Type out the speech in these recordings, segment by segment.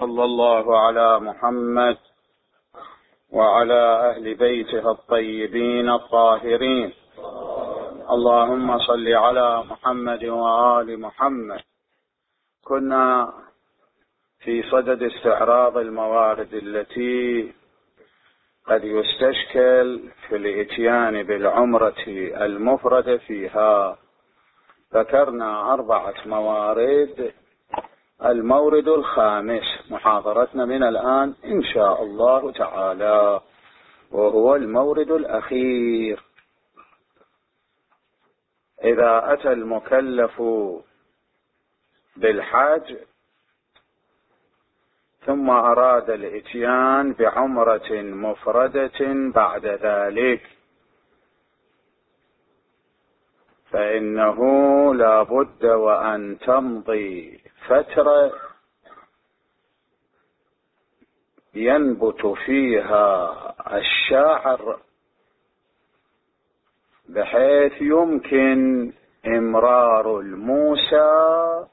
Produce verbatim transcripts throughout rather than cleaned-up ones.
صلى الله على محمد وعلى أهل بيته الطيبين الطاهرين. اللهم صل على محمد وآل محمد. كنا في صدد استعراض الموارد التي قد يستشكل في الإتيان بالعمرة المفردة فيها. ذكرنا أربعة موارد. المورد الخامس محاضرتنا من الآن إن شاء الله تعالى، وهو المورد الأخير. إذا أتى المكلف بالحج ثم أراد الإتيان بعمرة مفردة بعد ذلك، فإنه لا بد وأن تمضي فترة ينبت فيها الشعر بحيث يمكن إمرار الموسى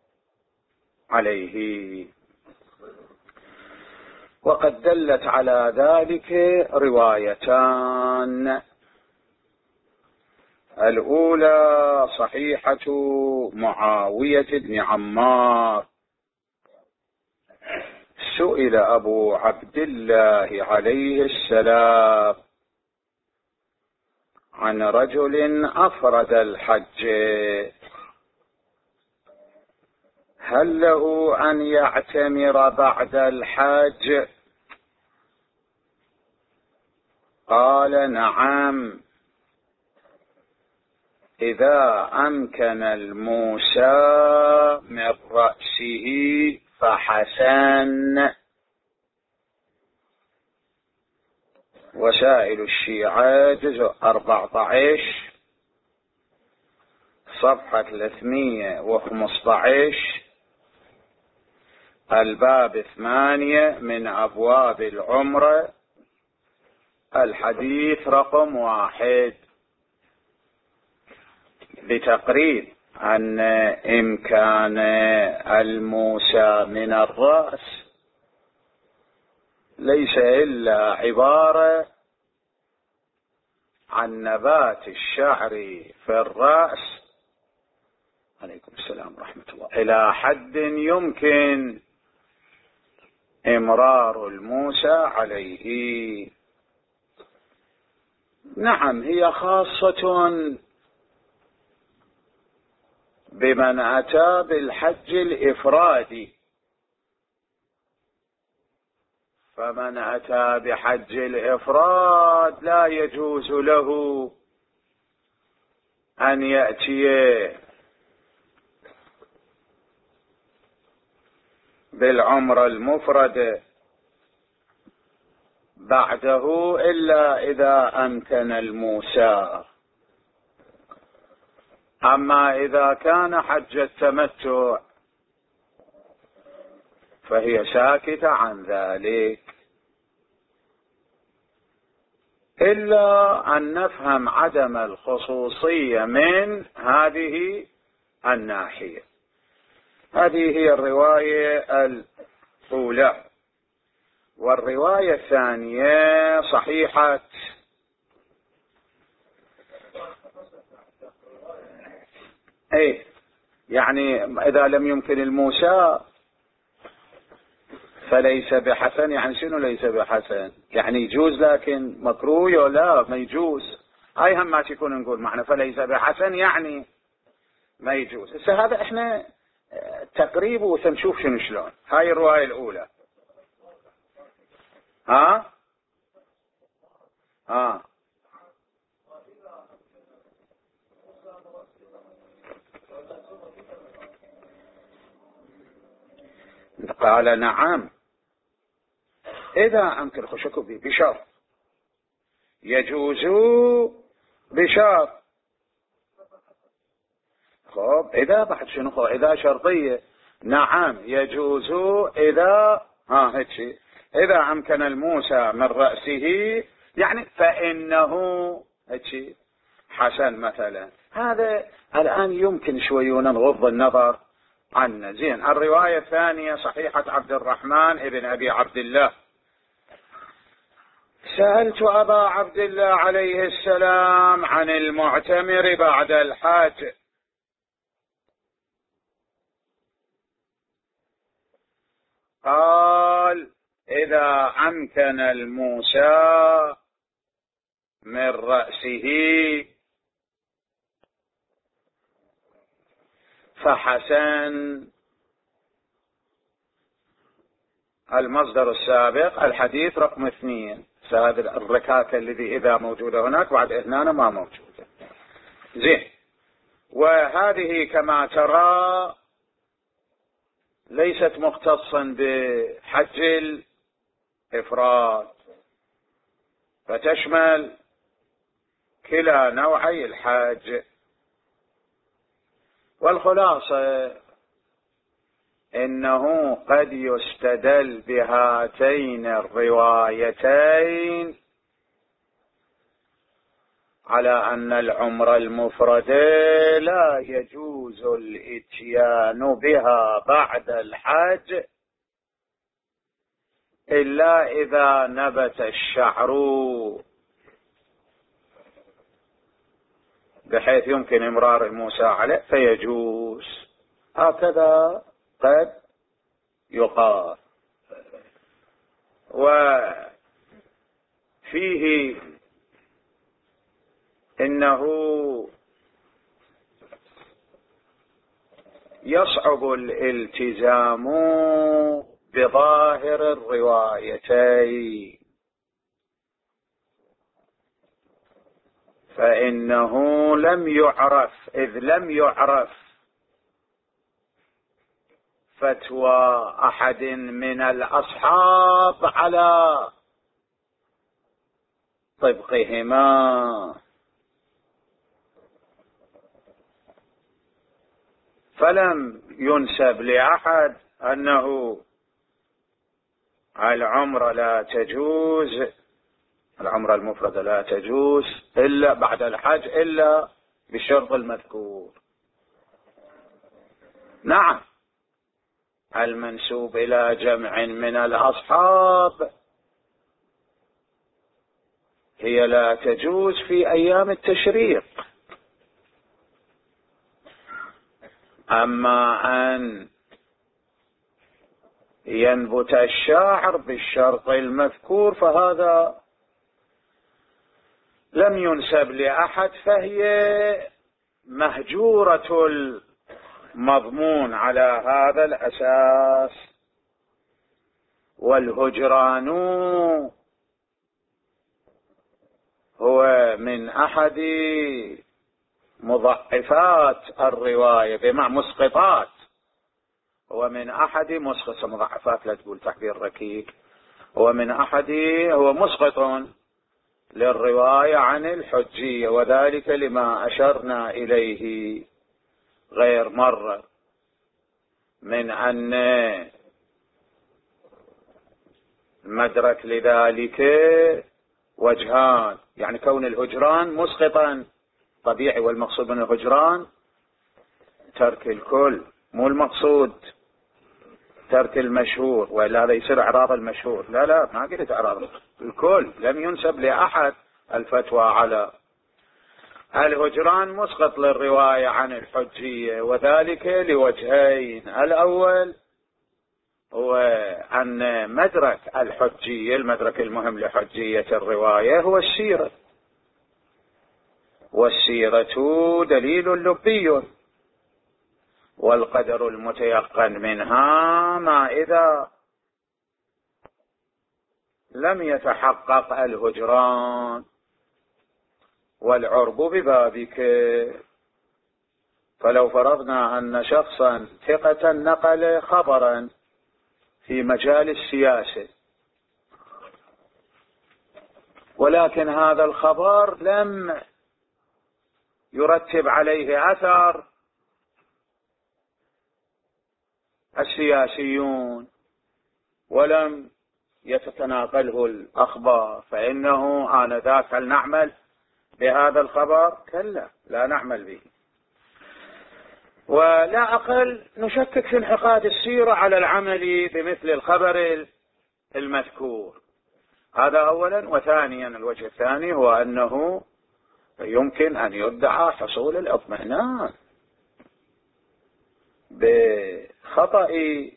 عليه. وقد دلت على ذلك روايتان. الأولى صحيحة معاوية بن عمار. سئل أبو عبد الله عليه السلام عن رجل أفرد الحج، هل له أن يعتمر بعد الحج؟ قال نعم، إذا أمكن الموسى من رأسه فحسن. وسائل الشيعة جزء أربعة عشر صفحة ثلاثمئة وخمسة عشر، الباب ثمانية من أبواب العمرة، الحديث رقم واحد، بتقرير أن إمكان الموسى من الرأس ليس إلا عبارة عن نبات الشعر في الرأس، عليكم السلام ورحمة الله، إلى حد يمكن إمرار الموسى عليه. نعم، هي خاصة بمن أتى بالحج الإفرادي، فمن أتى بحج الإفراد لا يجوز له أن يأتي بالعمرة المفردة بعده إلا إذا أمكن الموسى. أما إذا كان حج التمتع فهي ساكتة عن ذلك، إلا أن نفهم عدم الخصوصية من هذه الناحية. هذه هي الرواية الأولى. والرواية الثانية صحيحة ايه، يعني إذا لم يمكن الموسى فليس بحسن. يعني شنو ليس بحسن؟ يعني يجوز لكن مكروه ولا ما يجوز. هاي هم ما تكون نقول معنى فليس بحسن يعني ما يجوز. هسه هذا احنا تقريب وسنشوف شنو شلون. هاي الرواية الأولى. ها ها قال نعم، إذا أمكن خشكوا به بشرط، يجوز بشرط. خب إذا بعد شنو خب إذا شرطية. نعم يجوز إذا ها هيك إذا أمكن الموسى من رأسه، يعني فإنه هيك حسن مثلا. هذا الآن يمكن شوي نغض النظر عنا. زين، الرواية الثانية صحيحة عبد الرحمن ابن أبي عبد الله: سألت أبا عبد الله عليه السلام عن المعتمر بعد الحج، قال: إذا أمكن الموسى من رأسه فحسن. المصدر السابق الحديث رقم اثنين، هذا الركاكة الذي إذا موجودة هناك بعد هنا ما موجودة. زين، وهذه كما ترى ليست مختصا بحج الإفراد، فتشمل كلا نوعي الحج. والخلاصة إنه قد يستدل بهاتين الروايتين على أن العمرة المفردة لا يجوز الإتيان بها بعد الحج إلا إذا نبت الشعر بحيث يمكن إمرار الموسى عليه فيجوز. هكذا قد يقال. وفيه إنه يصعب الالتزام بظاهر الروايتين، فإنه لم يعرف إذ لم يعرف فتوى أحد من الأصحاب على طبقهما، فلم ينسب لأحد أنه العمرة لا تجوز، العمرة المفردة لا تجوز إلا بعد الحج إلا بالشرط المذكور. نعم، المنسوب إلى جمع من الأصحاب هي لا تجوز في أيام التشريق، أما أن ينبت الشعر بالشرط المذكور فهذا لم ينسب لأحد، فهي مهجورة المضمون على هذا الأساس. والهجران هو من أحد مضعفات الرواية، بمعنى مسقطات، هو من أحد مسقط مضعفات، لا تقول تعبير ركيك، هو من أحد هو مسقط للرواية عن الحجية، وذلك لما أشرنا إليه غير مرة من أن المدرك لذلك وجهان، يعني كون الهجران مسقطا طبيعي، والمقصود من الهجران ترك الكل، مو المقصود ترك المشهور، وإلا هذا يصير إعراض المشهور. لا لا، ما قلت إعراض الكل، لم ينسب لأحد الفتوى على الهجران مسقط للرواية عن الحجية، وذلك لوجهين: الأول هو أن مدرك الحجية، المدرك المهم لحجية الرواية هو السيرة، والسيرة دليل لبي، والقدر المتيقن منها ما إذا لم يتحقق الهجران، والعرب ببابك. فلو فرضنا أن شخصا ثقة نقل خبرا في مجال السياسة، ولكن هذا الخبر لم يرتب عليه أثر السياسيون ولم يتناقله الأخبار، فإنه آنذاك هل نعمل بهذا الخبر؟ كلا، لا نعمل به. ولا أقل نشكك في انعقاد السيرة على العمل بمثل الخبر المذكور. هذا أولا. وثانيا الوجه الثاني هو أنه يمكن أن يدعى حصول الاطمئنان بخطأ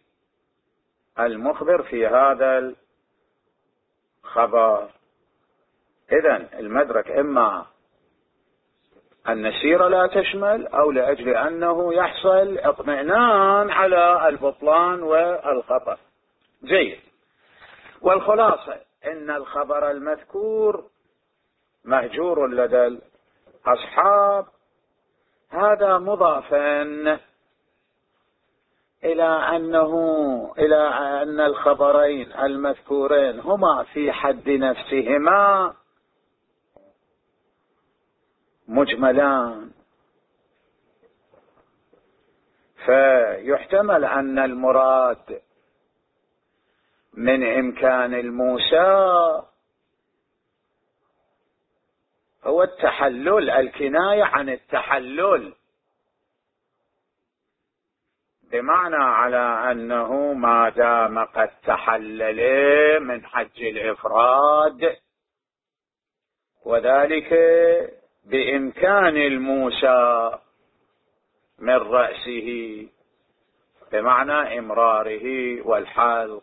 المخبر في هذا الخبر. إذن المدرك إما أن السيرة لا تشمل، أو لأجل أنه يحصل اطمئنان على البطلان والخطأ. جيد. والخلاصة أن الخبر المذكور مهجور لدى الأصحاب. هذا مضافا إلى أنه إلى أن الخبرين المذكورين هما في حد نفسهما مجملان، فيحتمل أن المراد من إمكان الموسى هو التحلل، الكناية عن التحلل، بمعنى على أنه ما دام قد تحلل من حج الإفراد، وذلك بإمكان الموسى من رأسه، بمعنى إمراره والحلق،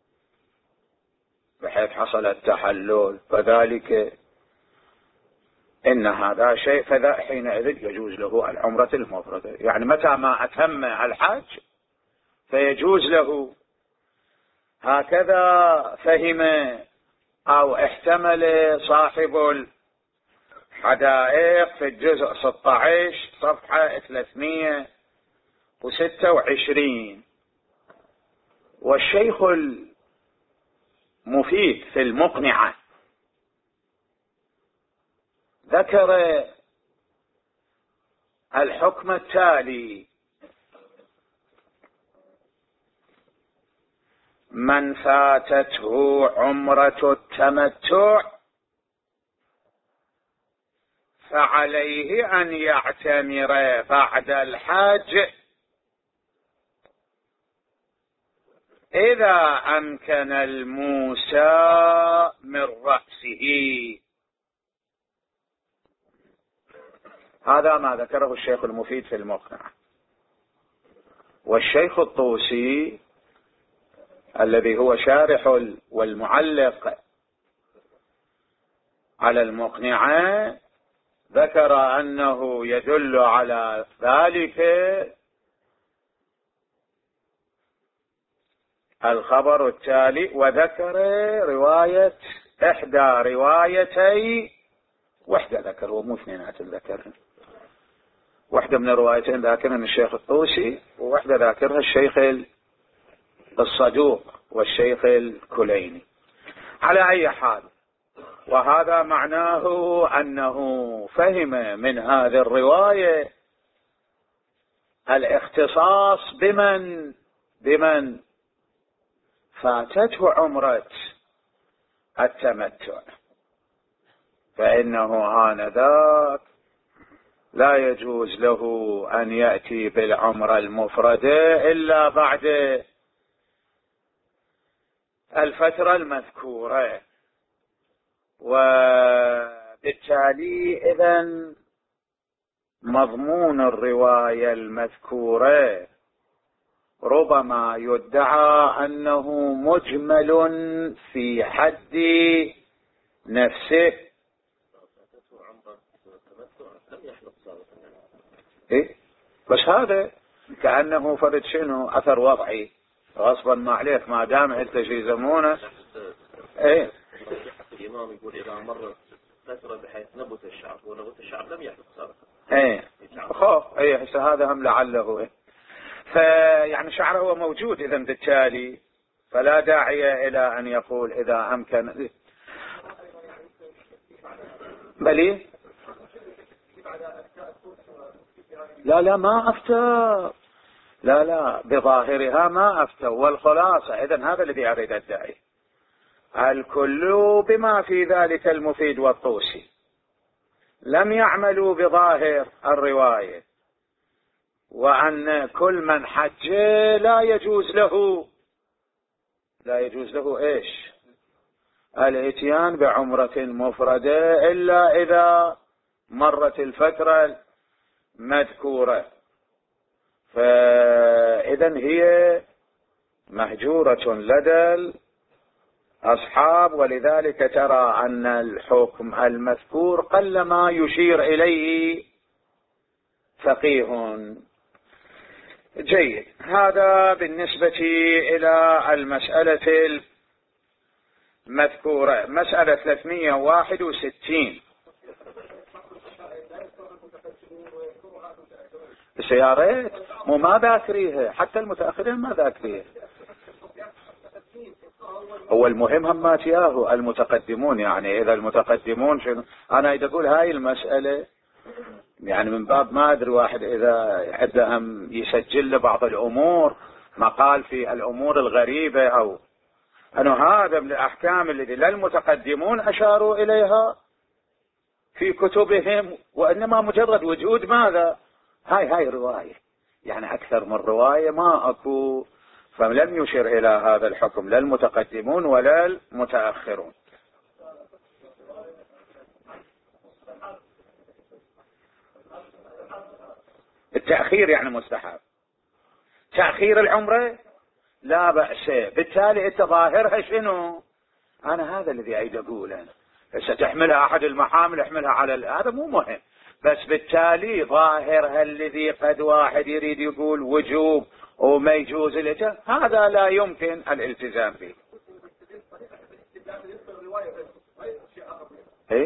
بحيث حصل التحلل، فذلك إن هذا شيء، فذا حينئذ يجوز له العمرة المفردة. يعني متى ما أتم الحج فيجوز له. هكذا فهم أو احتمل صاحب الحدائق في الجزء ستة عشر صفحة ثلاثمئة وستة وعشرين. والشيخ المفيد في المقنعة ذكر الحكم التالي: من فاتته عمرة التمتع فعليه أن يعتمر بعد الحج إذا أمكن الموسى من رأسه. هذا ما ذكره الشيخ المفيد في المقنع. والشيخ الطوسي الذي هو شارح والمعلق على المقنعة ذكر أنه يدل على ذلك الخبر التالي، وذكر رواية إحدى روايتي، وحدة ذكر ومو اثنينات ذكرها، واحدة من الروايتين ذاكرها الشيخ الطوسي، وواحدة ذاكرها الشيخ الصدوق والشيخ الكليني. على أي حال، وهذا معناه أنه فهم من هذه الرواية الاختصاص بمن بمن فاتته عمرة التمتع، فإنه آنذاك لا يجوز له أن يأتي بالعمرة المفردة إلا بعد الفترة المذكورة. وبالتالي إذن مضمون الرواية المذكورة ربما يدعى أنه مجمل في حد نفسه. إيه؟ بس هذا كأنه فرد شنو أثر وضعي غصبا ما عليك، ما دام انت شي يسمونه ايه الامام يقول اذا مر فتره بحيث نبت الشعر ونبت الشعر لم يحدث صار ايه خوف ايه هسه هذا هم لعله ايه، فيعني شعره هو موجود اذا بالتالي فلا داعي الى ان يقول اذا امكن. بلي لا لا ما افتى، لا لا بظاهرها ما أفتوا. والخلاصة إذن هذا الذي أريد أدعي، الكل بما في ذلك المفيد والطوسي لم يعملوا بظاهر الرواية، وأن كل من حج لا يجوز له لا يجوز له إيش؟ الاتيان بعمرة مفردة إلا إذا مرت الفترة المذكورة، فإذن هي مهجورة لدى الأصحاب، ولذلك ترى أن الحكم المذكور قلما يشير إليه فقيه. جيد، هذا بالنسبة إلى المسألة المذكورة. مسألة ثلاثمئة وواحد وستين، السيارات مو ما ذاكريها، حتى المتأخرين ما ذاكريها. هو المهم هم ما تياهو المتقدمون، يعني إذا المتقدمون شنو، أنا إذا أقول هاي المسألة يعني من باب ما أدري واحد إذا عنده هم يسجل له بعض الأمور مقال في الأمور الغريبة، أو أنه هذا من الأحكام التي لا المتقدمون أشاروا إليها في كتبهم، وإنما مجرد وجود ماذا؟ هاي هاي رواية، يعني أكثر من رواية ما أكو، فلم يشر إلى هذا الحكم لا المتقدمون ولا المتأخرون. التأخير يعني مستحب، تأخير العمرة لا بأس، بالتالي انت ظاهرها شنو؟ أنا هذا الذي أريد أقوله، ستحملها أحد المحامل احملها على هذا مو مهم، بس بالتالي ظاهرها الذي قد واحد يريد يقول وجوب وما يجوز الاتيان، هذا لا يمكن الالتزام به. ايه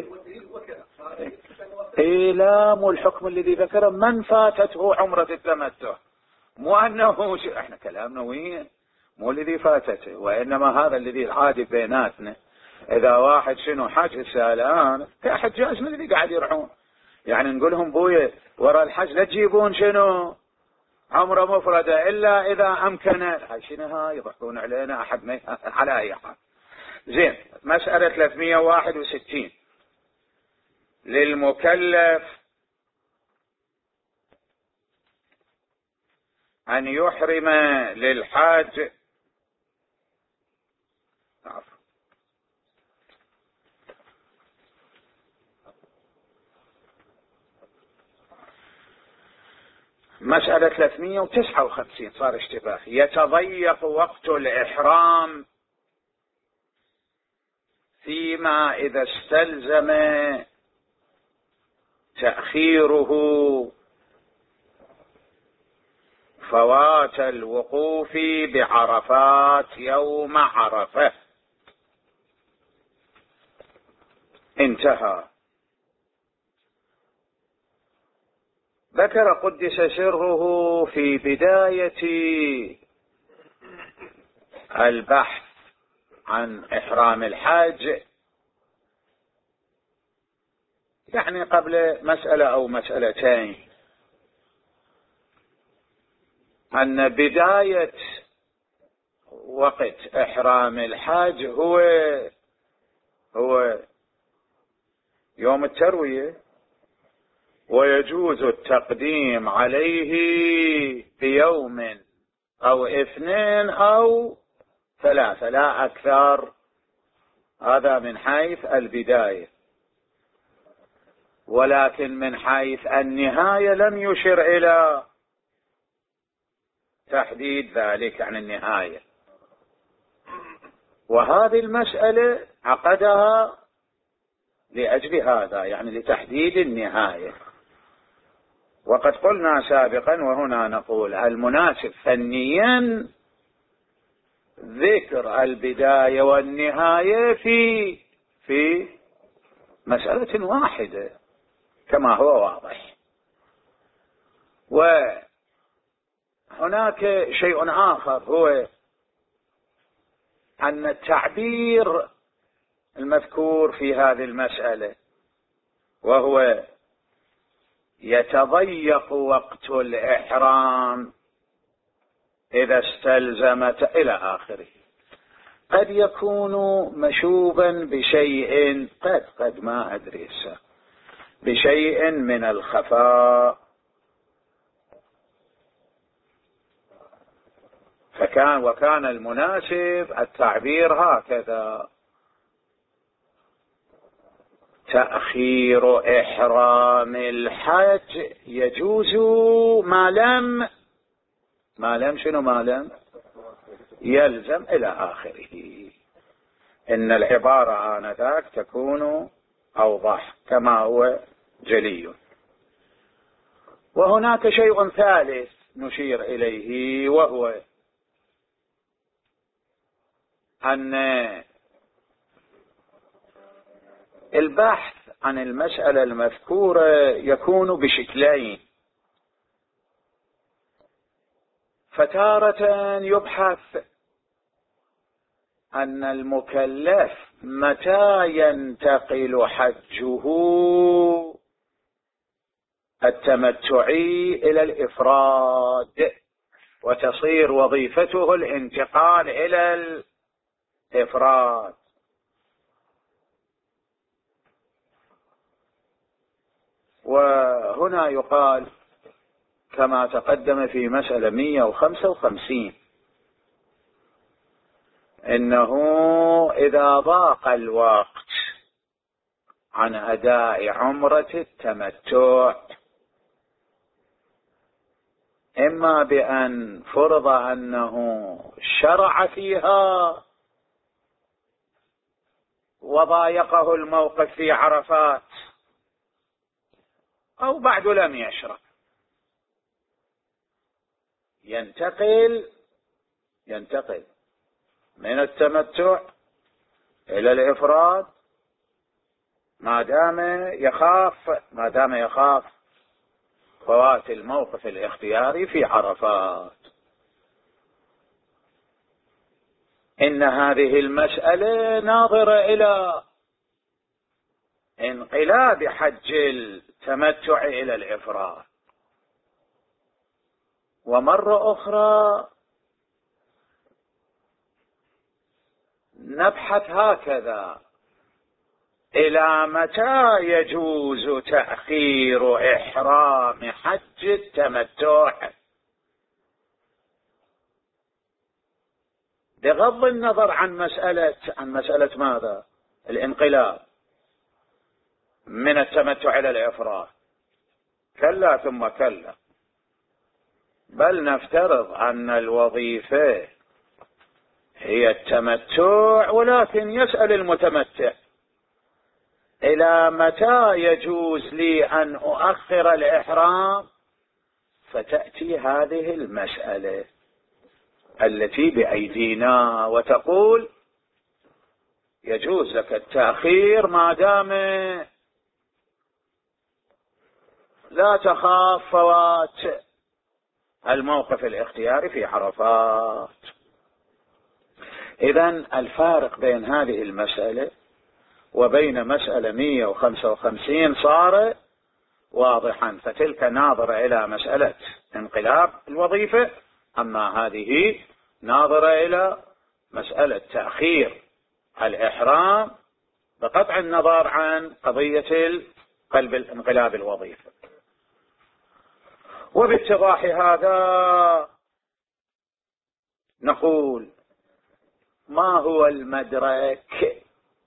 ايه لا، مو الحكم الذي ذكره من فاتته عمرة التمتع، مو انه احنا كلامنا وين، مو الذي فاتته، وانما هذا الذي العادي بيناتنا. اذا واحد شنو حج الان كحجاجنا الذي قاعد يرحون، يعني نقول لهم بويه وراء الحج لا تجيبون شنو عمرة مفردة إلا إذا أمكن، هاي شنو هاي يضحكون علينا أحد ما على أي حال. زين، مسألة ثلاثمئة وواحد وستين، للمكلف أن يحرم للحاج مسألة ثلاثمئة وتسعة وخمسين، صار اشتباه. يتضيق وقت الإحرام فيما إذا استلزم تأخيره فوات الوقوف بعرفات يوم عرفة. انتهى. ذكر قدس سره في بداية البحث عن إحرام الحاج، يعني قبل مسألة أو مسألتين، أن بداية وقت إحرام الحاج هو هو يوم التروية، ويجوز التقديم عليه بيوم أو اثنين أو ثلاثة لا أكثر. هذا من حيث البداية، ولكن من حيث النهاية لم يشر إلى تحديد ذلك عن النهاية، وهذه المسألة عقدها لأجل هذا، يعني لتحديد النهاية. وقد قلنا سابقا وهنا نقول المناسب فنيا ذكر البداية والنهاية في في مسألة واحدة كما هو واضح. وهناك شيء آخر، هو أن التعبير المذكور في هذه المسألة وهو يتضيق وقت الإحرام إذا استلزمت إلى آخره، قد يكون مشوبا بشيء، قد قد ما أدري بشيء من الخفاء، فكان وكان المناسب التعبير هكذا: تأخير إحرام الحج يجوز ما لم ما لم شنو ما لم يلزم إلى آخره. إن العبارة آنذاك تكون أوضح كما هو جلي. وهناك شيء ثالث نشير إليه، وهو أن البحث عن المسألة المذكورة يكون بشكلين: فتارة يبحث أن المكلف متى ينتقل حجه التمتعي إلى الإفراد، وتصير وظيفته الانتقال إلى الإفراد. وهنا يقال كما تقدم في مسألة مئة وخمسة وخمسين إنه إذا ضاق الوقت عن أداء عمرة التمتع، إما بأن فرض أنه شرع فيها وضايقه الموقف في عرفات، أو بعد لم يشرع، ينتقل ينتقل من التمتع إلى الإفراد ما دام يخاف ما دام يخاف فوات الموقف الاختياري في عرفات. إن هذه المسألة ناظرة إلى انقلاب حج التمتع إلى الإفراد. ومرة أخرى نبحث هكذا: إلى متى يجوز تأخير إحرام حج التمتع، بغض النظر عن مسألة عن مسألة ماذا؟ الانقلاب من التمتع إلى الإفراد. كلا ثم كلا، بل نفترض أن الوظيفة هي التمتع، ولكن يسأل المتمتع: إلى متى يجوز لي أن أؤخر الإحرام؟ فتأتي هذه المسألة التي بأيدينا وتقول: يجوز لك التأخير ما دام لا تخاف فوات الموقف الاختياري في عرفات. إذن الفارق بين هذه المسألة وبين مسألة مئة وخمسة وخمسين صار واضحا، فتلك ناظرة إلى مسألة انقلاب الوظيفة، أما هذه ناظرة إلى مسألة تأخير الإحرام بقطع النظر عن قضية قلب الانقلاب الوظيفة. وباتضاح هذا نقول: ما هو المدرك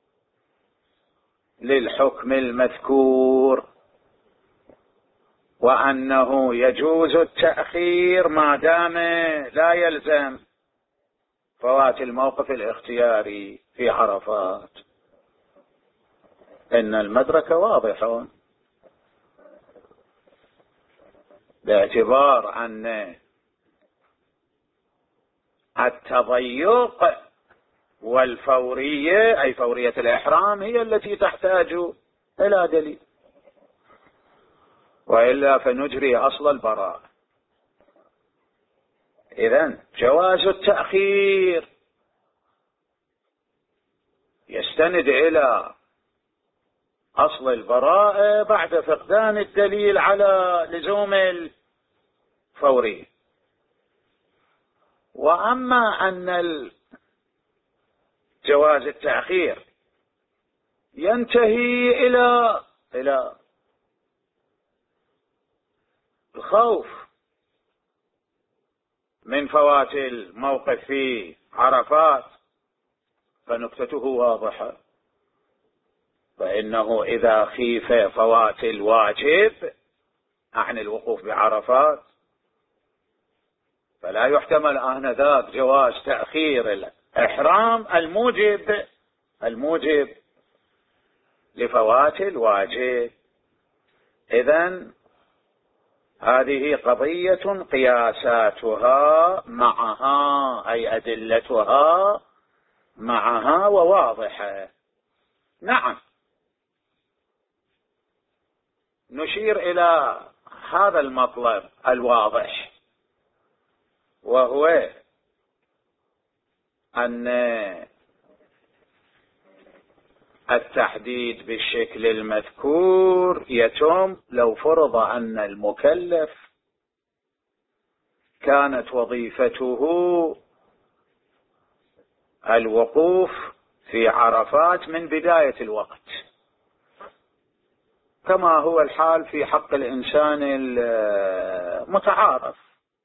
للحكم المذكور، وأنه يجوز التأخير ما دام لا يلزم فوات الموقف الاختياري في عرفات؟ إن المدرك واضح، باعتبار أن التضيق والفورية، أي فورية الإحرام، هي التي تحتاج إلى دليل، وإلا فنجري أصل البراءة. إذن جواز التأخير يستند إلى أصل البراءة بعد فقدان الدليل على لزوم الفورية. وأما أن جواز التأخير ينتهي إلى إلى الخوف من فوات الموقف في عرفات فنكتته واضحة، فإنه إذا خيف فوات الواجب عن الوقوف بعرفات فلا يحتمل آنذاك جواز تأخير الإحرام الموجب الموجب لفوات الواجب. إذن هذه قضية قياساتها معها أي أدلتها معها وواضحة. نعم، نشير إلى هذا المطلب الواضح، وهو أن التحديد بالشكل المذكور يتم لو فرض أن المكلف كانت وظيفته الوقوف في عرفات من بداية الوقت، كما هو الحال في حق الإنسان المتعارف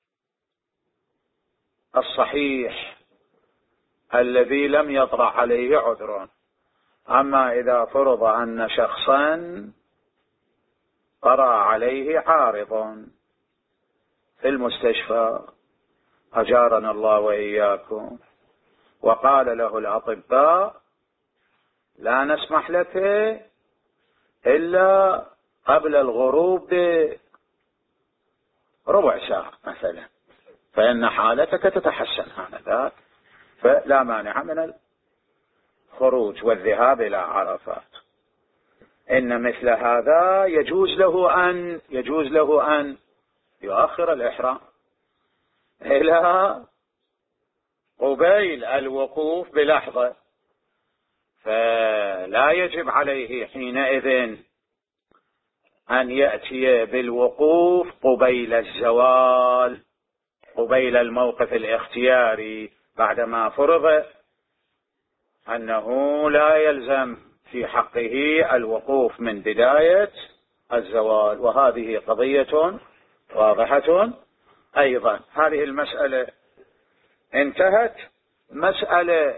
الصحيح الذي لم يطرأ عليه عذر. أما إذا فرض أن شخصا طرأ عليه عارض في المستشفى أجارنا الله وإياكم، وقال له الأطباء لا نسمح لك إلا قبل الغروب بربع ساعة مثلا، فإن حالتك تتحسن آنذاك، فلا مانع من الخروج والذهاب إلى عرفات. إن مثل هذا يجوز له أن يجوز له أن يؤخر الإحرام إلى قبيل الوقوف بلحظة، فلا يجب عليه حينئذ أن يأتي بالوقوف قبيل الزوال، قبيل الموقف الاختياري، بعدما فرض أنه لا يلزم في حقه الوقوف من بداية الزوال. وهذه قضية واضحة أيضا. هذه المسألة انتهت. مسألة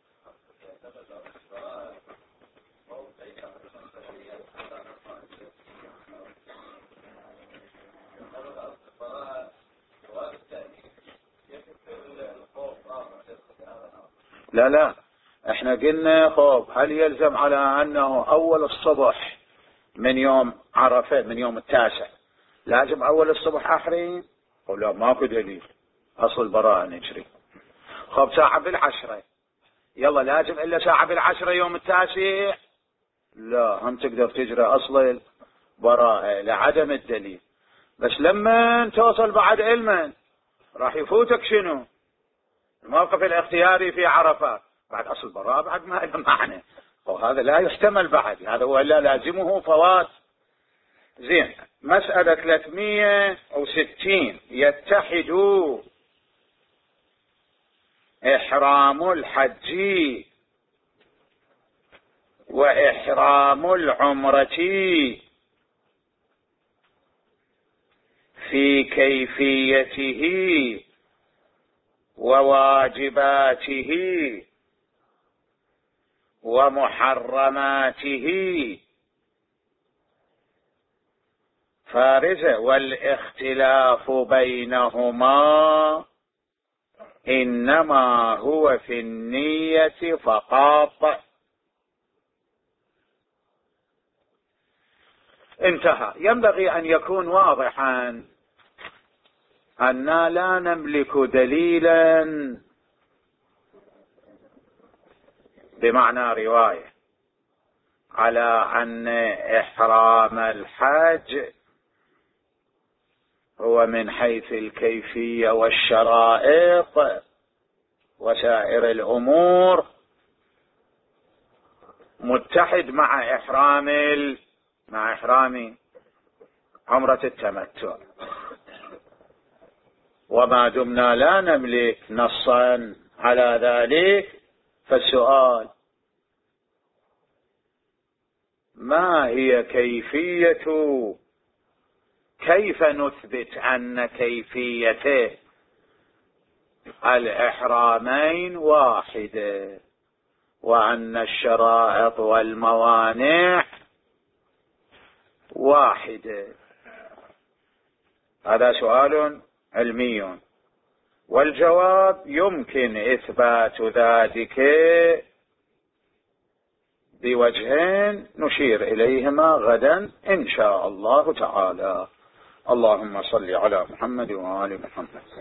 لا لا احنا قلنا خوف هل يلزم على أنه أول الصبح من يوم عرفة من يوم التاسع لازم أول الصبح أحرم؟ ولا ماكو دليل، أصل براءة نجري. خب ساعة بالعشرة، يلا لازم إلا ساعة بالعشرة يوم التاسع؟ لا، هم تقدر تجري أصل براءة لعدم الدليل. بس لما توصل بعد علما راح يفوتك شنو؟ الموقف الاختياري في عرفات بعد أصل براءة، بعد ما له معنى، وهذا لا يحتمل بعد، هذا ولا لازمه فوات. زين، مسألة ثلاثمية وستين يتحد إحرام الحج وإحرام العمرة في كيفيته وواجباته ومحرماته فارزة، والاختلاف بينهما إنما هو في النية فقط. انتهى. ينبغي أن يكون واضحا أننا لا نملك دليلا بمعنى رواية على أن إحرام الحج هو من حيث الكيفية والشرائط وسائر الأمور متحد مع إحرام مع إحرام عمرة التمتع. وما دمنا لا نملك نصا على ذلك فالسؤال ما هي كيفية، كيف نثبت أن كيفيته الإحرامين واحدة، وأن الشرائط والموانع واحدة. هذا سؤال علمي، والجواب يمكن إثبات ذلك بوجهين نشير إليهما غدا إن شاء الله تعالى. اللهم صل على محمد وآل محمد.